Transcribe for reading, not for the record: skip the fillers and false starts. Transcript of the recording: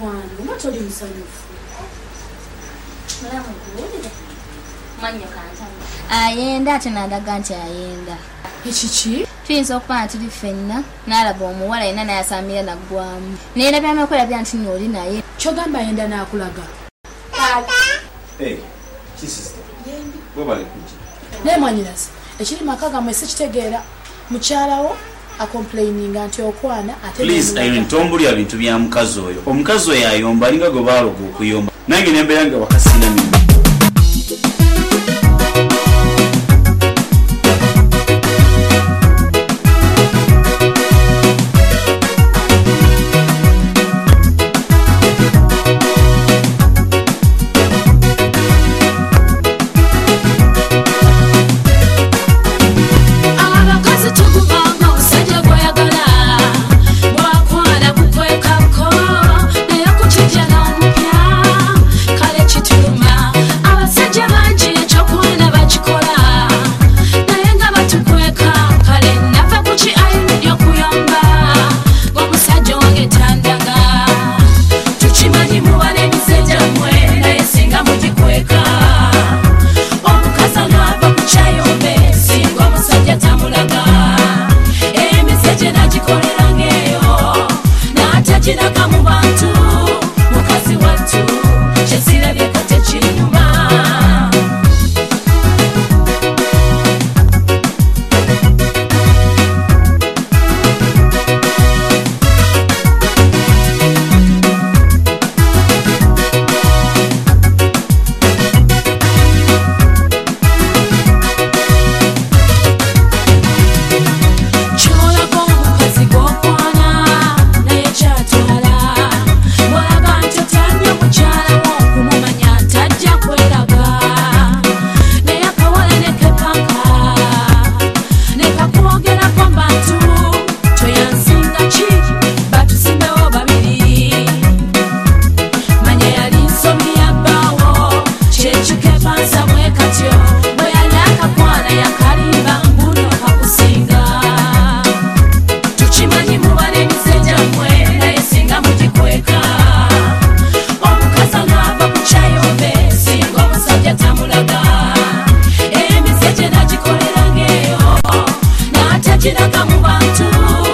mukwano ngatoli musanyufu manyo kantanga ayenda ate nadaga nti ayenda ekiki tuyinza okuba tuli ffenna n'alaba omuwala yenna nayasamira naggwamu neerabya n'okwerabya nti noli naye kyogamba ayenda n'akulaga naye mwanyinazi ekiri maka gammwe sikitegeera mukyalawo akomplaininga nti okwana ate tombulya bintu bya mukazi oyo omukazi oyo ayomba alinga gwe baaloga okuyomba nange nembeera nga wakasina mimi Kiraga mu bantu